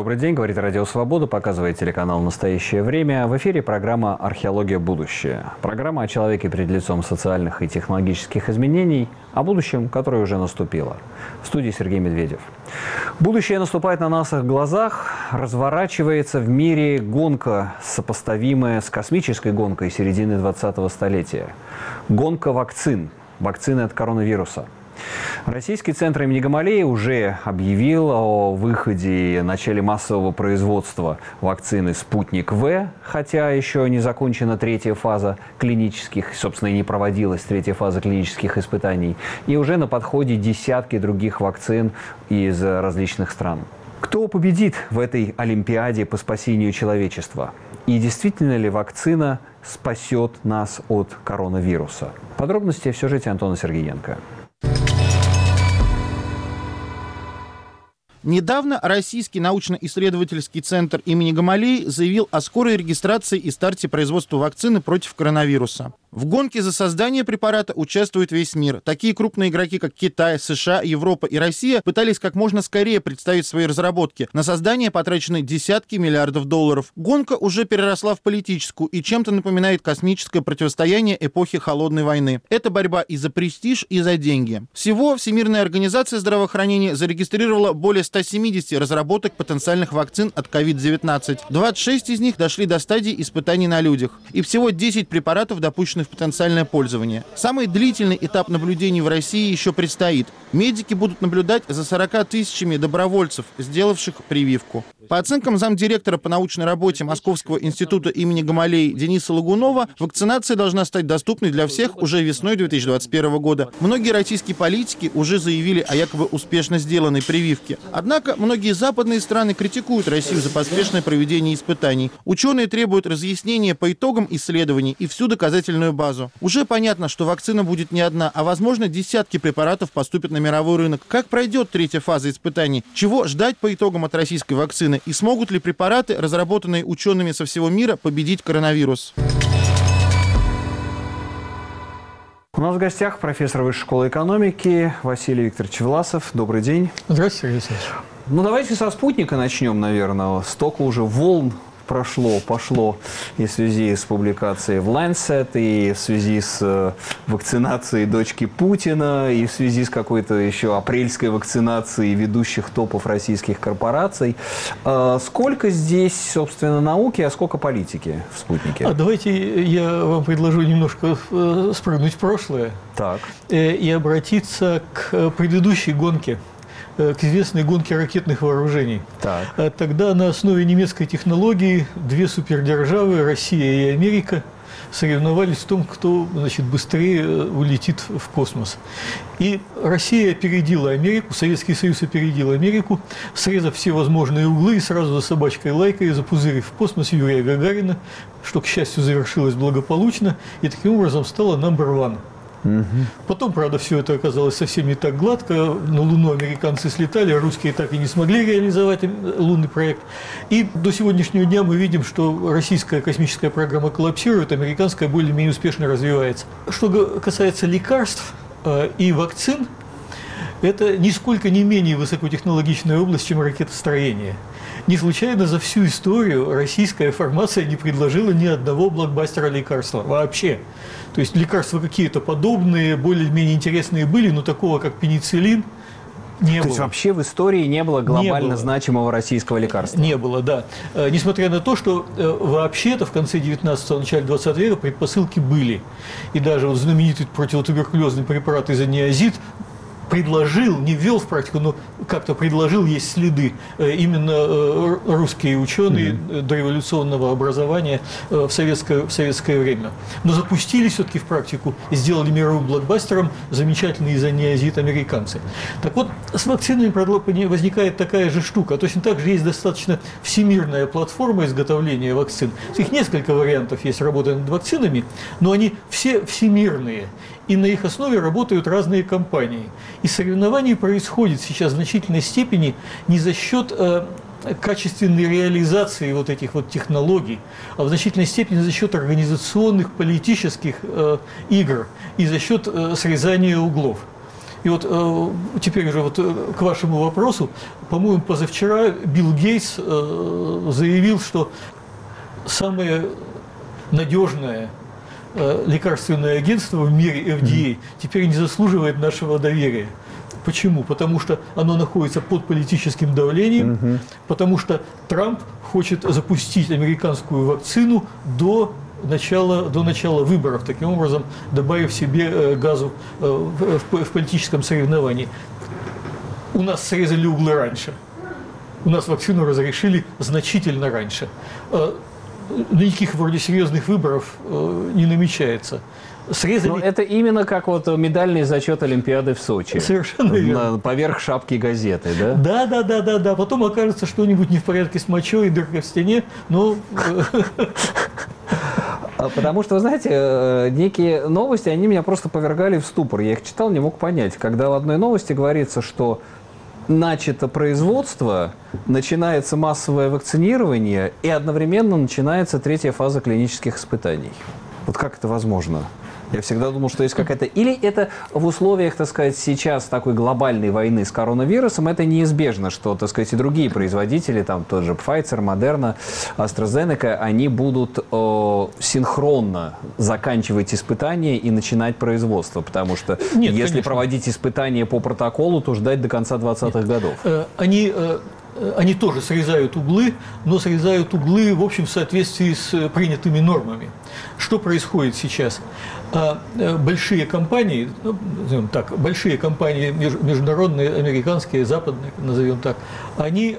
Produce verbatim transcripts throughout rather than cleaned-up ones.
Добрый день, говорит Радио Свобода, показывает телеканал «Настоящее время». В эфире программа «Археология. Будущее». Программа о человеке перед лицом социальных и технологических изменений, о будущем, которое уже наступило. В студии Сергей Медведев. Будущее наступает на наших глазах. Разворачивается в мире гонка, сопоставимая с космической гонкой середины двадцатого столетия. Гонка вакцин. Вакцины от коронавируса. Российский центр имени Гамалеи уже объявил о выходе и начале массового производства вакцины «Спутник В», хотя еще не закончена третья фаза клинических, собственно, и не проводилась третья фаза клинических испытаний. И уже на подходе десятки других вакцин из различных стран. Кто победит в этой олимпиаде по спасению человечества? И действительно ли вакцина спасет нас от коронавируса? Подробности в сюжете Антона Сергеенко. Недавно Российский научно-исследовательский центр имени Гамалеи заявил о скорой регистрации и старте производства вакцины против коронавируса. В гонке за создание препарата участвует весь мир. Такие крупные игроки, как Китай, США, Европа и Россия, пытались как можно скорее представить свои разработки. На создание потрачены десятки миллиардов долларов. Гонка уже переросла в политическую и чем-то напоминает космическое противостояние эпохи Холодной войны. Это борьба и за престиж, и за деньги. Всего Всемирная организация здравоохранения зарегистрировала более ста семидесяти разработок потенциальных вакцин от ковид девятнадцать. двадцать шесть из них дошли до стадии испытаний на людях. И всего десять препаратов допущены в потенциальное пользование. Самый длительный этап наблюдений в России еще предстоит. Медики будут наблюдать за сорока тысячами добровольцев, сделавших прививку. По оценкам замдиректора по научной работе Московского института имени Гамалеи Дениса Лагунова, вакцинация должна стать доступной для всех уже весной две тысячи двадцать первого года. Многие российские политики уже заявили о якобы успешно сделанной прививке. Однако многие западные страны критикуют Россию за поспешное проведение испытаний. Ученые требуют разъяснения по итогам исследований и всю доказательную базу. Уже понятно, что вакцина будет не одна, а возможно десятки препаратов поступят на мировой рынок. Как пройдет третья фаза испытаний? Чего ждать по итогам от российской вакцины? И смогут ли препараты, разработанные учеными со всего мира, победить коронавирус? У нас в гостях профессор Высшей школы экономики Василий Викторович Власов. Добрый день. Здравствуйте, Сергей Алексеевич. Ну, давайте со спутника начнем, наверное. Столько уже волн прошло, пошло и в связи с публикацией в Lancet, и в связи с вакцинацией дочки Путина, и в связи с какой-то еще апрельской вакцинацией ведущих топов российских корпораций. Сколько здесь, собственно, науки, а сколько политики в спутнике? А давайте я вам предложу немножко спрыгнуть в прошлое. Так. И обратиться к предыдущей гонке, к известной гонке ракетных вооружений. Так. Тогда на основе немецкой технологии две супердержавы, Россия и Америка, соревновались в том, кто, значит, быстрее улетит в космос. И Россия опередила Америку, Советский Союз опередил Америку, срезав все возможные углы и сразу за собачкой лайкой запузырив в космос Юрия Гагарина, что, к счастью, завершилось благополучно, и таким образом стала номер один. Угу. Потом, правда, все это оказалось совсем не так гладко. На Луну американцы слетали, а русские так и не смогли реализовать лунный проект. И до сегодняшнего дня мы видим, что российская космическая программа коллапсирует, американская более-менее успешно развивается. Что касается лекарств э, и вакцин, это нисколько не менее высокотехнологичная область, чем ракетостроение. Не случайно за всю историю российская фармация не предложила ни одного блокбастера лекарства вообще. То есть лекарства какие-то подобные, более-менее интересные были, но такого, как пенициллин, не было. То есть вообще в истории не было глобально не было. значимого российского лекарства? Не было, да. Несмотря на то, что вообще-то в конце девятнадцатого, начале двадцатого века предпосылки были. И даже вот знаменитый противотуберкулезный препарат изониазид предложил, не ввел в практику, но как-то предложил, есть следы, именно русские ученые mm-hmm. дореволюционного образования в советское, в советское время. Но запустили все-таки в практику и сделали мировым блокбастером замечательный изониазид американцы. Так вот, с вакцинами возникает такая же штука. Точно так же есть достаточно всемирная платформа изготовления вакцин. Их несколько вариантов есть работы над вакцинами, но они все всемирные. И на их основе работают разные компании. И соревнование происходит сейчас в значительной степени не за счет э, качественной реализации вот этих вот технологий, а в значительной степени за счет организационных, политических э, игр и за счет э, срезания углов. И вот э, теперь уже вот к вашему вопросу, по-моему, позавчера Билл Гейтс э, заявил, что самое надежное э, лекарственное агентство в мире, эф ди эй, теперь не заслуживает нашего доверия. Почему? Потому что оно находится под политическим давлением, угу. потому что Трамп хочет запустить американскую вакцину до начала, до начала выборов, таким образом добавив себе газу в, в, в политическом соревновании. У нас срезали углы раньше. У нас вакцину разрешили значительно раньше. Никаких вроде серьезных выборов не намечается. Срезали... Но это именно как вот медальный зачет Олимпиады в Сочи. Совершенно верно. Поверх шапки газеты, да? Да, да, да, да, да. Потом окажется что-нибудь не в порядке с мочой, дырка в стене, но... Потому что, вы знаете, некие новости, они меня просто повергали в ступор. Я их читал, не мог понять. Когда в одной новости говорится, что начато производство, начинается массовое вакцинирование и одновременно начинается третья фаза клинических испытаний. Вот как это возможно? Я всегда думал, что есть какая-то... Или это в условиях, так сказать, сейчас такой глобальной войны с коронавирусом, это неизбежно, что, так сказать, и другие производители, там тот же Pfizer, Moderna, AstraZeneca, они будут э, синхронно заканчивать испытания и начинать производство, потому что Нет, если конечно. проводить испытания по протоколу, то ждать до конца двадцатых годов. Э, они... Э... Они тоже срезают углы, но срезают углы, в общем, в соответствии с принятыми нормами. Что происходит сейчас? Большие компании, ну, назовем так, большие компании, международные, американские, западные, назовем так, они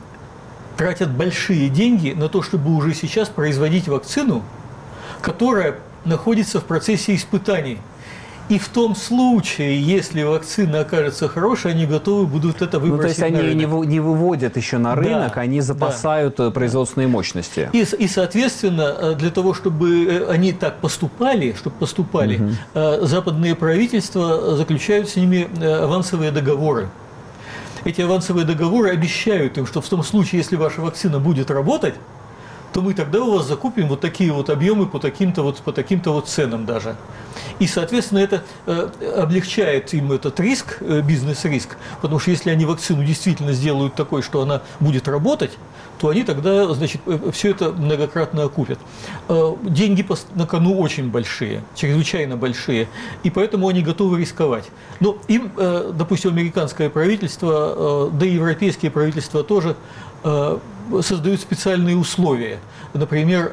тратят большие деньги на то, чтобы уже сейчас производить вакцину, которая находится в процессе испытаний. И в том случае, если вакцина окажется хорошей, они готовы будут это выбросить. Ну, то есть они ее не, не выводят еще на рынок, да, они запасают да. производственные мощности. И, и, соответственно, для того, чтобы они так поступали, чтобы поступали, угу. западные правительства заключают с ними авансовые договоры. Эти авансовые договоры обещают им, что в том случае, если ваша вакцина будет работать, то мы тогда у вас закупим вот такие вот объемы по таким-то вот, по таким-то вот ценам даже. И, соответственно, это э, облегчает им этот риск, э, бизнес-риск, потому что если они вакцину действительно сделают такой, что она будет работать, то они тогда, значит, все это многократно окупят. Э, деньги на кону очень большие, чрезвычайно большие, и поэтому они готовы рисковать. Но им, э, допустим, американское правительство, э, да и европейские правительства тоже, э, создают специальные условия. Например,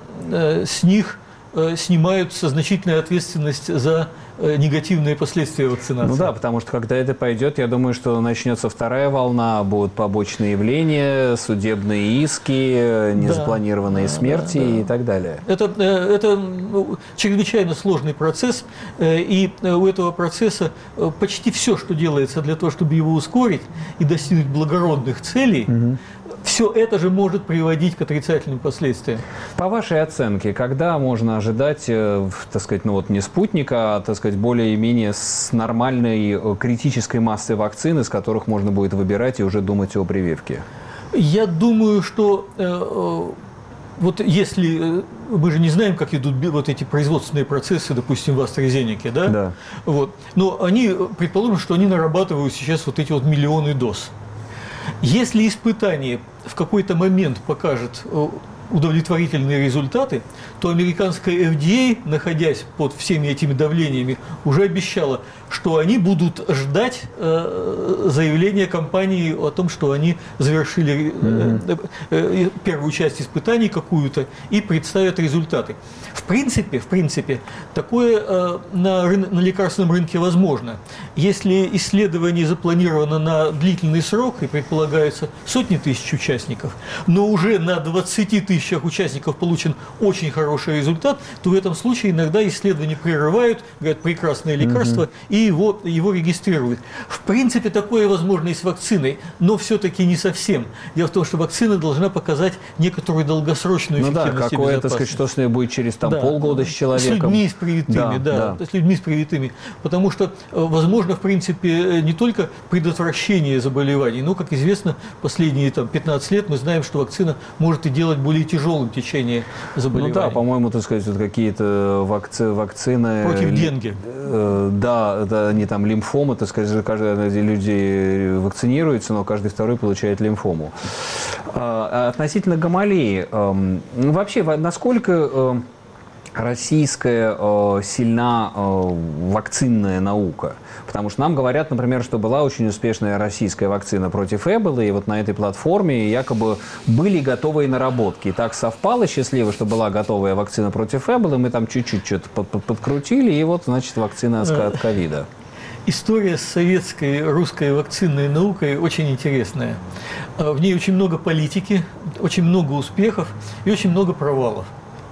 с них снимаются значительная ответственность за негативные последствия вакцинации. Ну да, потому что когда это пойдет, я думаю, что начнется вторая волна, будут побочные явления, судебные иски, незапланированные да, смерти да, да. и так далее. Это, это чрезвычайно сложный процесс, и у этого процесса почти все, что делается для того, чтобы его ускорить и достигнуть благородных целей, угу. все это же может приводить к отрицательным последствиям. По вашей оценке, когда можно ожидать, так сказать, ну вот не спутника, а, так сказать, более-менее с нормальной критической массой вакцин, из которых можно будет выбирать и уже думать о прививке? Я думаю, что э, вот если мы же не знаем, как идут вот эти производственные процессы, допустим, в AstraZeneca, да? Да. Вот. Но они, предположим, что они нарабатывают сейчас вот эти вот миллионы доз. Если испытание в какой-то момент покажет удовлетворительные результаты, то американская эф ди эй, находясь под всеми этими давлениями, уже обещала, что они будут ждать э, заявления компании о том, что они завершили э, э, первую часть испытаний какую-то и представят результаты. В принципе, в принципе такое э, на, рын- на лекарственном рынке возможно. Если исследование запланировано на длительный срок и предполагается сотни тысяч участников, но уже на двадцати тысячах участников получен очень хороший результат, то в этом случае иногда исследования прерывают, говорят, прекрасное лекарство, угу. и его, его регистрируют. В принципе, такое возможно и с вакциной, но все-таки не совсем. Дело в том, что вакцина должна показать некоторую долгосрочную ну эффективность да, и какое, безопасность. так сказать, что с ней будет через там, да. полгода с человеком. С людьми с привитыми, да, да, да. с людьми с привитыми. Потому что возможно, в принципе, не только предотвращение заболеваний, но, как известно, последние там, пятнадцать лет мы знаем, что вакцина может и делать более тяжелом течении заболевания. Ну да, по-моему, так сказать, вот какие-то вакци, вакцины... Против денге. Э, да, это они там лимфомы, так сказать, каждый люди вакцинируются, но каждый второй получает лимфому. А относительно гамалеи, э, вообще, насколько... Э, российская э, сильна э, вакцинная наука. Потому что нам говорят, например, что была очень успешная российская вакцина против Эболы, и вот на этой платформе якобы были готовые наработки. И так совпало счастливо, что была готовая вакцина против Эболы, мы там чуть-чуть что-то под -под подкрутили, и вот, значит, вакцина от ковида. История с советской, русской вакцинной наукой очень интересная. В ней очень много политики, очень много успехов и очень много провалов.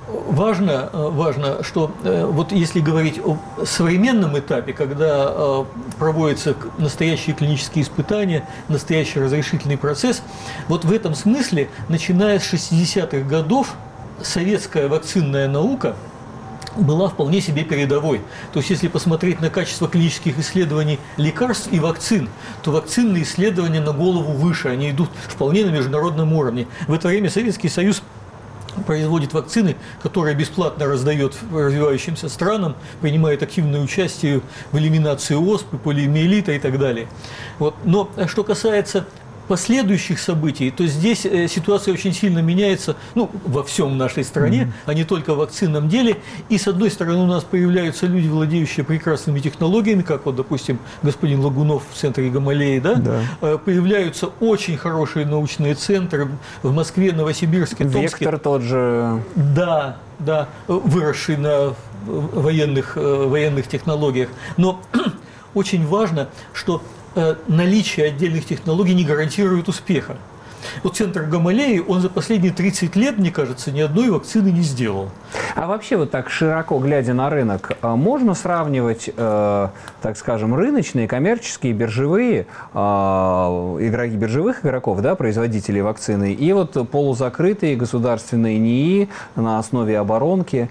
Важно, важно, что вот если говорить о современном этапе, когда проводятся настоящие клинические испытания, настоящий разрешительный процесс, вот в этом смысле, начиная с шестидесятых годов, советская вакцинная наука была вполне себе передовой. То есть, если посмотреть на качество клинических исследований лекарств и вакцин, то вакцинные исследования на голову выше, они идут вполне на международном уровне. В это время Советский Союз производит вакцины, которые бесплатно раздает развивающимся странам, принимает активное участие в элиминации оспы, полиомиелита и так далее. Вот. Но что касается последующих событий, то здесь ситуация очень сильно меняется, ну, во всем нашей стране, mm-hmm. а не только в вакцинном деле. И, с одной стороны, у нас появляются люди, владеющие прекрасными технологиями, как вот, допустим, господин Лагунов в центре Гамалеи, да? Да. Появляются очень хорошие научные центры в Москве, Новосибирске, Томске. Вектор тот же. Да, да, выросший на военных, военных технологиях. Но очень важно, что наличие отдельных технологий не гарантирует успеха. Вот центр Гамалеи, он за последние тридцать лет, мне кажется, ни одной вакцины не сделал. А вообще, вот так широко глядя на рынок, можно сравнивать, э, так скажем, рыночные, коммерческие, биржевые, э, игроки биржевых игроков, да, производителей вакцины, и вот полузакрытые государственные НИИ на основе оборонки?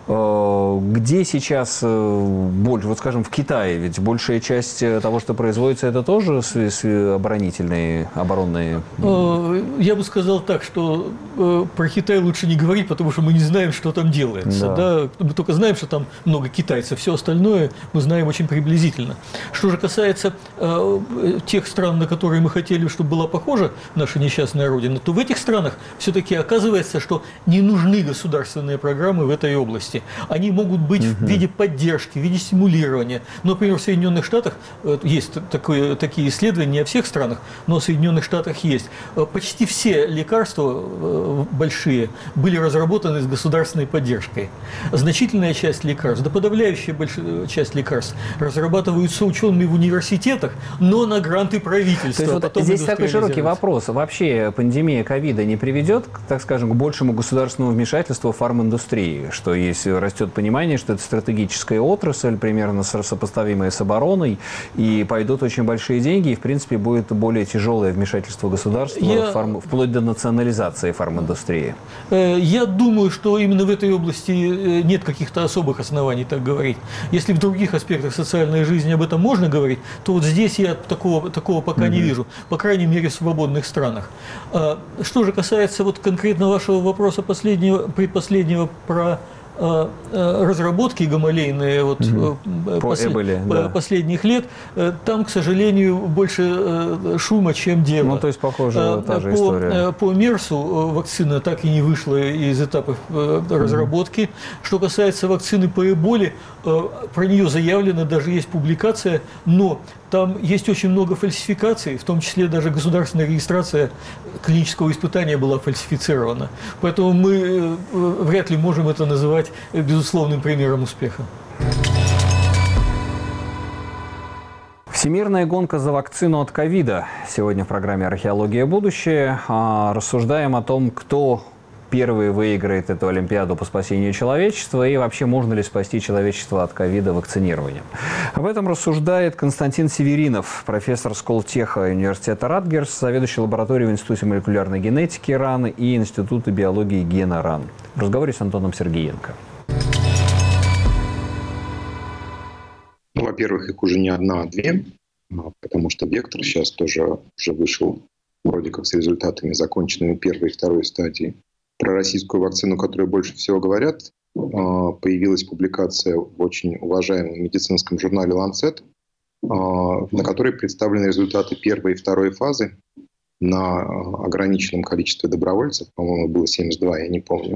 Где сейчас больше, вот скажем, в Китае, ведь большая часть того, что производится, это тоже оборонительные, оборонные? Я бы сказал так, что про Китай лучше не говорить, потому что мы не знаем, что там делается. Да. Да? Мы только знаем, что там много китайцев, все остальное мы знаем очень приблизительно. Что же касается тех стран, на которые мы хотели, чтобы была похожа наша несчастная Родина, то в этих странах все-таки оказывается, что не нужны государственные программы в этой области. Они могут быть угу. в виде поддержки, в виде стимулирования. Например, в Соединенных Штатах есть такое, такие исследования, не о всех странах, но в Соединенных Штатах есть. Почти все лекарства большие были разработаны с государственной поддержкой. Значительная часть лекарств, да подавляющая большая часть лекарств разрабатываются учеными в университетах, но на гранты правительства. То есть вот здесь такой широкий вопрос. Вообще пандемия ковида не приведет, так скажем, к большему государственному вмешательству в фарминдустрии, что есть растет понимание, что это стратегическая отрасль, примерно сопоставимая с обороной, и пойдут очень большие деньги, и, в принципе, будет более тяжелое вмешательство государства, Я... фарм... вплоть до национализации фарминдустрии. Я думаю, что именно в этой области нет каких-то особых оснований так говорить. Если в других аспектах социальной жизни об этом можно говорить, то вот здесь я такого, такого пока mm-hmm. не вижу, по крайней мере, в свободных странах. Что же касается вот конкретно вашего вопроса последнего, предпоследнего про разработки гамалейные вот, угу. послед... Эболе, да. последних лет, там, к сожалению, больше шума, чем дела. Ну, то есть, похоже, та же по, история. По Мерсу вакцина так и не вышла из этапов разработки. Угу. Что касается вакцины по Эболе, про нее заявлено, даже есть публикация, но там есть очень много фальсификаций, в том числе даже государственная регистрация клинического испытания была фальсифицирована. Поэтому мы вряд ли можем это называть безусловным примером успеха. Всемирная гонка за вакцину от ковида. Сегодня в программе «Археология. Будущее» рассуждаем о том, кто первый выиграет эту Олимпиаду по спасению человечества и вообще можно ли спасти человечество от ковида вакцинированием. Об этом рассуждает Константин Северинов, профессор Сколтеха университета Ратгерс, заведующий лабораторией в Институте молекулярной генетики РАН и Института биологии гена РАН. В разговоре с Антоном Сергеенко. Ну, во-первых, их уже не одна, а две, потому что «Вектор» сейчас тоже уже вышел вроде как с результатами, законченными первой и второй стадии. про российскую вакцину, которую больше всего говорят, появилась публикация в очень уважаемом медицинском журнале «Ланцет», на которой представлены результаты первой и второй фазы на ограниченном количестве добровольцев, по-моему, было семьдесят два, я не помню,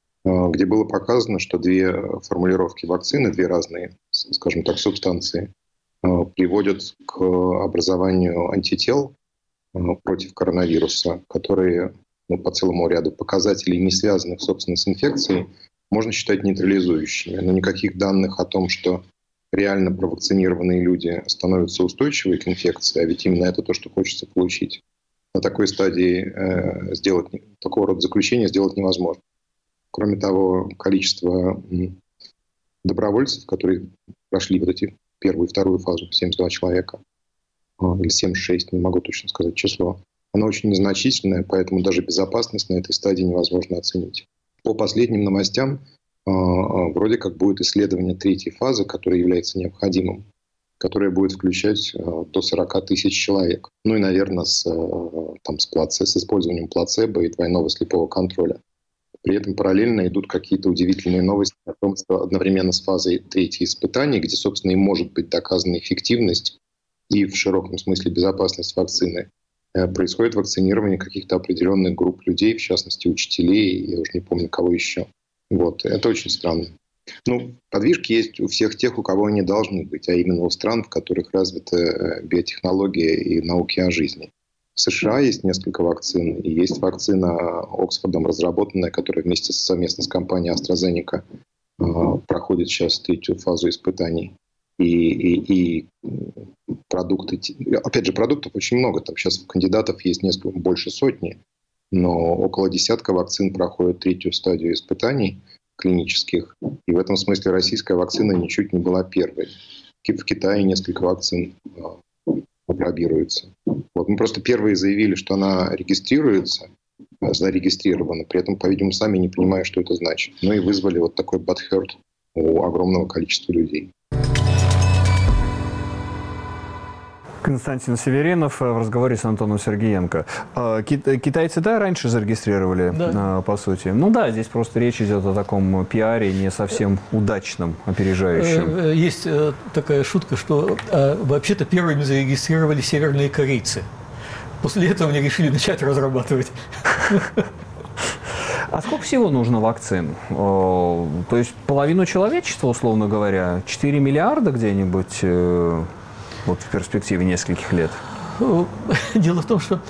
где было показано, что две формулировки вакцины, две разные, скажем так, субстанции, приводят к образованию антител против коронавируса, которые, ну, по целому ряду показателей, не связанных, собственно, с инфекцией, можно считать нейтрализующими. Но никаких данных о том, что реально провакцинированные люди становятся устойчивы к инфекции, а ведь именно это то, что хочется получить, на такой стадии э, сделать, такого рода заключения сделать невозможно. Кроме того, количество добровольцев, которые прошли вот эти первую и вторую фазу, семьдесят два человека, или семьдесят шесть, не могу точно сказать число, оно очень незначительное, поэтому даже безопасность на этой стадии невозможно оценить. По последним новостям, вроде как будет исследование третьей фазы, которое является необходимым, которое будет включать до сорок тысяч человек. Ну и, наверное, с, там, с, плаце, с использованием плацебо и двойного слепого контроля. При этом параллельно идут какие-то удивительные новости о том, что одновременно с фазой третьей испытаний, где, собственно, и может быть доказана эффективность и в широком смысле безопасность вакцины, происходит вакцинирование каких-то определенных групп людей, в частности, учителей, я уже не помню, кого еще. Вот. Это очень странно. Ну, подвижки есть у всех тех, у кого они должны быть, а именно у стран, в которых развита биотехнология и науки о жизни. В США есть несколько вакцин, и есть вакцина Оксфордом разработанная, которая вместе совместно с компанией AstraZeneca э, проходит сейчас третью фазу испытаний. И, и, и продукты, опять же, продуктов очень много, там сейчас кандидатов есть несколько, больше сотни, но около десятка вакцин проходят третью стадию испытаний клинических, и в этом смысле российская вакцина ничуть не была первой. В Китае несколько вакцин апробируется. Вот мы просто первые заявили, что она регистрируется, зарегистрирована, при этом, по-видимому, сами не понимая, что это значит. Ну и вызвали вот такой bad hurt у огромного количества людей. Константин Северинов в разговоре с Антоном Сергеенко. Китайцы, да, раньше зарегистрировали, да, по сути. Ну да, здесь просто речь идет о таком пиаре не совсем удачном, опережающем. Есть такая шутка, что вообще-то первыми зарегистрировали северные корейцы. После этого они решили начать разрабатывать. А сколько всего нужно вакцин? То есть половину человечества, условно говоря, четыре миллиарда где-нибудь... Вот в перспективе нескольких лет? Дело в том, что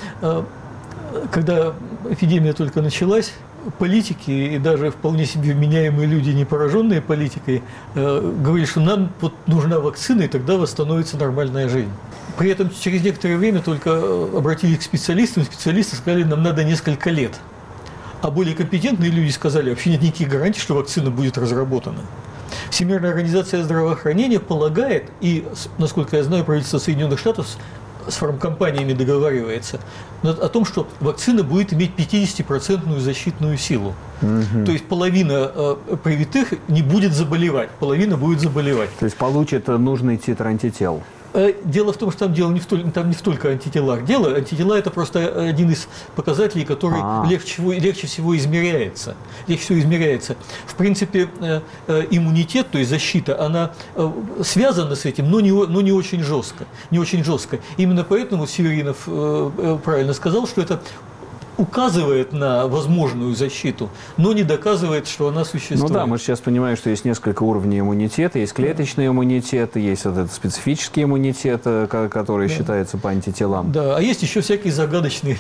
когда эпидемия только началась, политики и даже вполне себе вменяемые люди, не пораженные политикой, говорили, что нам вот нужна вакцина, и тогда восстановится нормальная жизнь. При этом через некоторое время только обратились к специалистам, специалисты сказали, нам надо несколько лет. А более компетентные люди сказали, вообще нет никаких гарантий, что вакцина будет разработана. Всемирная организация здравоохранения полагает, и, насколько я знаю, правительство Соединенных Штатов с фармкомпаниями договаривается, о том, что вакцина будет иметь пятидесятипроцентную защитную силу. Угу. То есть половина э, привитых не будет заболевать, половина будет заболевать. То есть получит нужный титр антител. Дело в том, что там дело не в, там не в только антителах. Дело, антитела – это просто один из показателей, который легче всего, легче всего измеряется. Легче всего измеряется. В принципе, иммунитет, то есть защита, она связана с этим, но не, но не очень жестко. Не очень жестко. Именно поэтому Северинов правильно сказал, что это указывает на возможную защиту, но не доказывает, что она существует. Ну да, мы сейчас понимаем, что есть несколько уровней иммунитета. Есть клеточный иммунитет, есть вот этот специфический иммунитет, который да. считается по антителам. Да, а есть еще всякий загадочный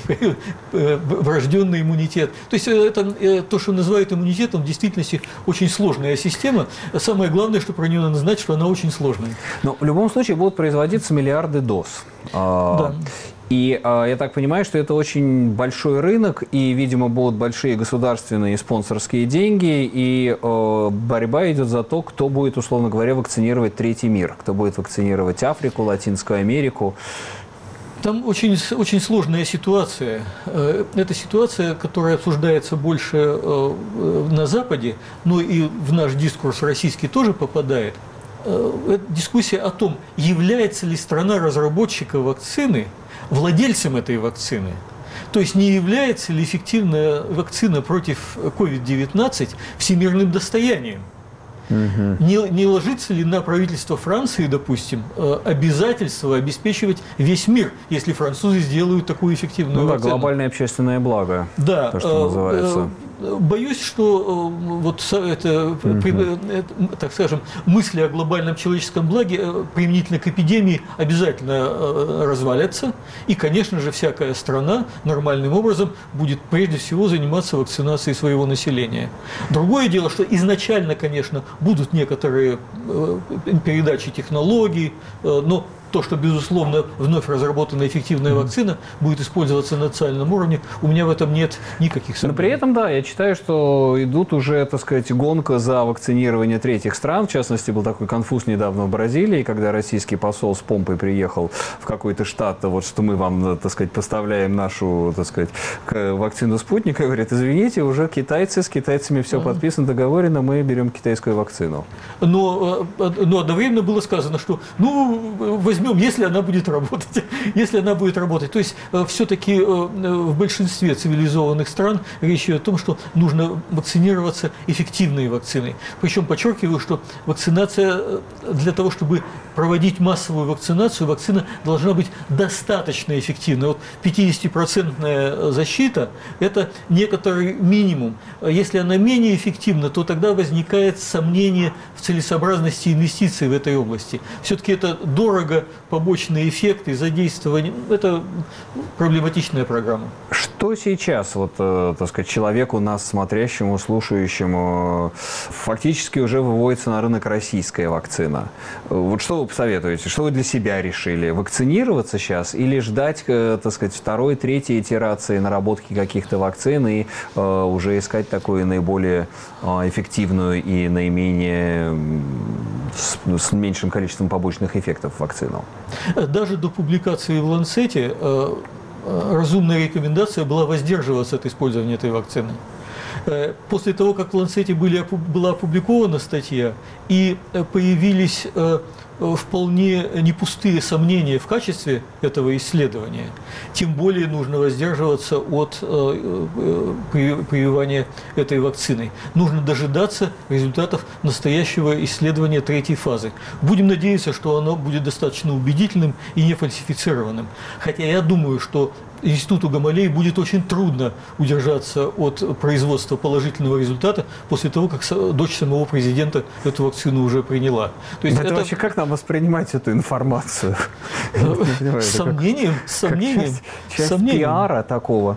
врожденный иммунитет. То есть это то, что называют иммунитетом, в действительности очень сложная система. Самое главное, что про нее надо знать, что она очень сложная. Но в любом случае будут производиться миллиарды доз. Да. И э, я так понимаю, что это очень большой рынок, и, видимо, будут большие государственные спонсорские деньги, и э, борьба идет за то, кто будет, условно говоря, вакцинировать третий мир, кто будет вакцинировать Африку, Латинскую Америку. Там очень, очень сложная ситуация. Это ситуация, которая обсуждается больше на Западе, но и в наш дискурс российский тоже попадает. Это дискуссия о том, является ли страна-разработчика вакцины владельцем этой вакцины. То есть не является ли эффективная вакцина против ковид девятнадцать всемирным достоянием? Угу. Не, не ложится ли на правительство Франции, допустим, обязательство обеспечивать весь мир, если французы сделают такую эффективную ну, вакцину? Да, глобальное общественное благо, да, то, что называется. Боюсь, что вот это, угу. так скажем, мысли о глобальном человеческом благе применительно к эпидемии обязательно развалятся. И, конечно же, всякая страна нормальным образом будет прежде всего заниматься вакцинацией своего населения. Другое дело, что изначально, конечно, будут некоторые передачи технологий, но то, что, безусловно, вновь разработанная эффективная вакцина будет использоваться на национальном уровне, у меня в этом нет никаких сомнений. Но при этом, да, я считаю, что идут уже, так сказать, гонка за вакцинирование третьих стран. В частности, был такой конфуз недавно в Бразилии, когда российский посол с помпой приехал в какой-то штат, вот что мы вам, так сказать, поставляем нашу, так сказать, вакцину «Спутника», и говорит, извините, уже китайцы, с китайцами все подписано, договорено, мы берем китайскую вакцину. Но, но одновременно было сказано, что, ну, возьмем, если она будет работать, если она будет работать. То есть все-таки в большинстве цивилизованных стран речь идет о том, что нужно вакцинироваться эффективной вакциной. Причем подчеркиваю, что вакцинация, для того, чтобы проводить массовую вакцинацию, вакцина должна быть достаточно эффективной. Вот пятидесятипроцентная защита – это некоторый минимум. Если она менее эффективна, то тогда возникает сомнение в целесообразности инвестиций в этой области. Все-таки это дорого, побочные эффекты, задействование – это проблематичная программа. Что сейчас, вот, так сказать, человеку, нас смотрящему, слушающему, фактически уже выводится на рынок российская вакцина? Вот что вы посоветуете? Что вы для себя решили? Вакцинироваться сейчас или ждать, так сказать, второй, третьей итерации наработки каких-то вакцин и э, уже искать такую наиболее э, эффективную и наименее с, с меньшим количеством побочных эффектов вакцину? Даже до публикации в Ланцете э, разумная рекомендация была воздерживаться от использования этой вакцины. После того, как в Ланцете были, была опубликована статья и появились вполне не пустые сомнения в качестве этого исследования, тем более нужно воздерживаться от прививания этой вакциной. Нужно дожидаться результатов настоящего исследования третьей фазы. Будем надеяться, что оно будет достаточно убедительным и не фальсифицированным. Хотя я думаю, что Институту Гамалеи будет очень трудно удержаться от производства положительного результата после того, как дочь самого президента эту вакцину уже приняла. То есть это, это вообще как нам воспринимать эту информацию? С сомнением, с сомнением. Часть пиара такого.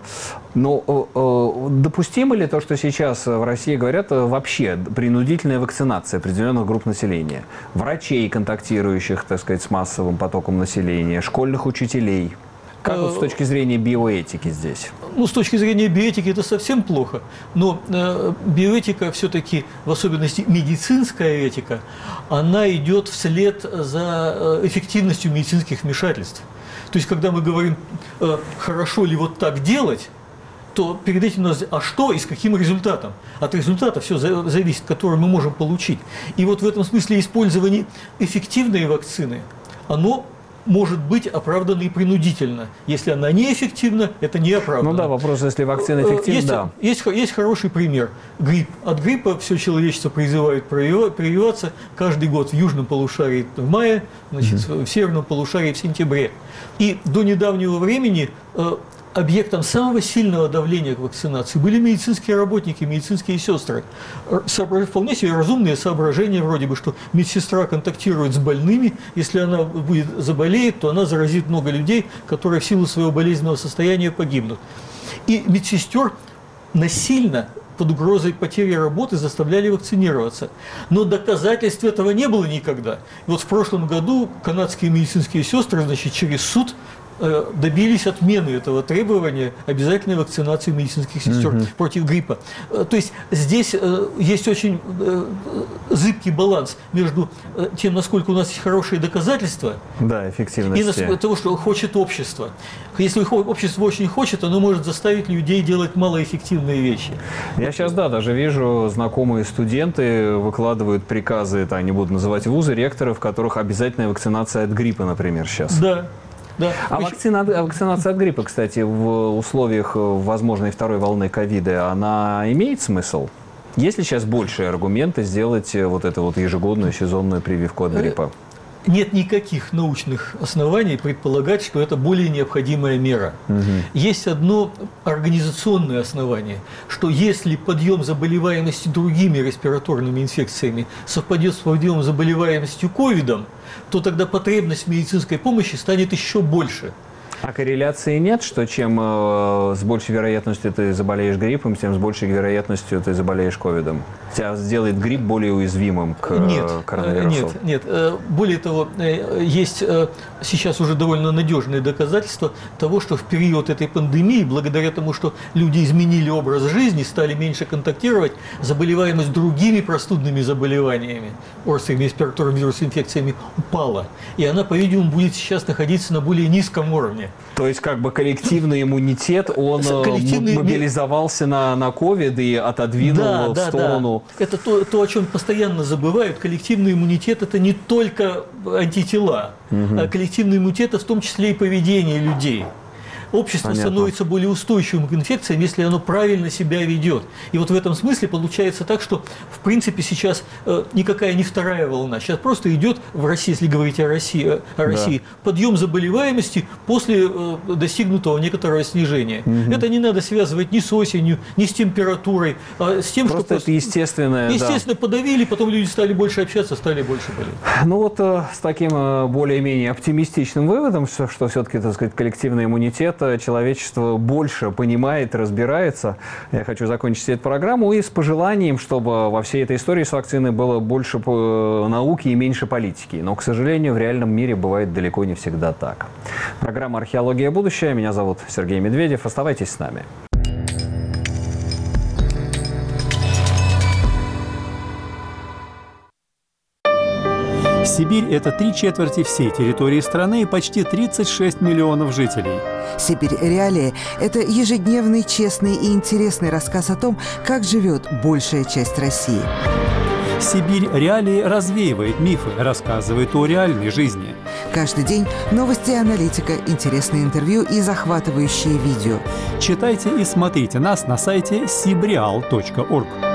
Но допустимо ли то, что сейчас в России говорят вообще принудительная вакцинация определенных групп населения? Врачей, контактирующих, так сказать, с массовым потоком населения, школьных учителей? Как вот с точки зрения биоэтики здесь? Ну, с точки зрения биоэтики это совсем плохо. Но э, биоэтика все-таки, в особенности медицинская этика, она идет вслед за эффективностью медицинских вмешательств. То есть, когда мы говорим, э, хорошо ли вот так делать, то перед этим у нас, а что и с каким результатом? От результата все зависит, который мы можем получить. И вот в этом смысле использование эффективной вакцины, оно может быть оправдана и принудительно. Если она неэффективна, это не оправдано. Ну да, вопрос, если вакцина эффективна, есть, да. Есть, есть хороший пример. Грипп. От гриппа все человечество призывает прививаться каждый год в южном полушарии в мае, значит, mm-hmm. в северном полушарии в сентябре. И до недавнего времени э, объектом самого сильного давления к вакцинации были медицинские работники, медицинские сестры. Вполне себе разумные соображения, вроде бы, что медсестра контактирует с больными, если она будет заболеет, то она заразит много людей, которые в силу своего болезненного состояния погибнут. И медсестер насильно под угрозой потери работы заставляли вакцинироваться. Но доказательств этого не было никогда. И вот в прошлом году канадские медицинские сестры, значит, через суд добились отмены этого требования обязательной вакцинации медицинских сестер угу. против гриппа. То есть здесь есть очень зыбкий баланс между тем, насколько у нас есть хорошие доказательства, да, эффективности, и того, что хочет общество. Если общество очень хочет, оно может заставить людей делать малоэффективные вещи. Я сейчас, да, даже вижу, знакомые студенты выкладывают приказы, это не буду называть вузы, ректоры, в которых обязательная вакцинация от гриппа, например, сейчас. Да. Да. А вакцина, вакцинация от гриппа, кстати, в условиях возможной второй волны ковида, она имеет смысл? Есть ли сейчас большие аргументы сделать вот эту вот ежегодную сезонную прививку от гриппа? Нет никаких научных оснований предполагать, что это более необходимая мера. Угу. Есть одно организационное основание, что если подъем заболеваемости другими респираторными инфекциями совпадет с подъемом заболеваемости ковидом, то тогда потребность в медицинской помощи станет еще больше. А корреляции нет, что чем э, с большей вероятностью ты заболеешь гриппом, тем с большей вероятностью ты заболеешь ковидом? Тебя сделает грипп более уязвимым к нет, коронавирусу? Нет, нет. Более того, есть сейчас уже довольно надежные доказательства того, что в период этой пандемии, благодаря тому, что люди изменили образ жизни, стали меньше контактировать, заболеваемость другими простудными заболеваниями, острыми респираторными вирусными инфекциями упала. И она, по-видимому, будет сейчас находиться на более низком уровне. То есть, как бы коллективный иммунитет, он коллективный... мобилизовался на, на ковид и отодвинул да, в да, сторону. Да. Это то, то, о чем постоянно забывают. Коллективный иммунитет – это не только антитела. Угу. А коллективный иммунитет – это в том числе и поведение людей. Общество Понятно. становится более устойчивым к инфекциям, если оно правильно себя ведет. И вот в этом смысле получается так, что в принципе сейчас э, никакая не вторая волна. Сейчас просто идет в России, если говорить о России, о России да. подъем заболеваемости после э, достигнутого некоторого снижения. Угу. Это не надо связывать ни с осенью, ни с температурой, а с тем, просто что... это естественное. Естественно, да. подавили, потом люди стали больше общаться, стали больше болеть. Ну вот э, с таким э, более-менее оптимистичным выводом, что, что все-таки, так сказать, коллективный иммунитет, человечество больше понимает, разбирается. Я хочу закончить эту программу и с пожеланием, чтобы во всей этой истории с вакциной было больше науки и меньше политики. Но, к сожалению, в реальном мире бывает далеко не всегда так. Программа «Археология. Будущее». Меня зовут Сергей Медведев. Оставайтесь с нами. Сибирь – это три четверти всей территории страны и почти тридцать шесть миллионов жителей. «Сибирь. Реалии» – это ежедневный, честный и интересный рассказ о том, как живет большая часть России. «Сибирь. Реалии» развеивает мифы, рассказывает о реальной жизни. Каждый день новости и аналитика, интересные интервью и захватывающие видео. Читайте и смотрите нас на сайте сибреал точка орг.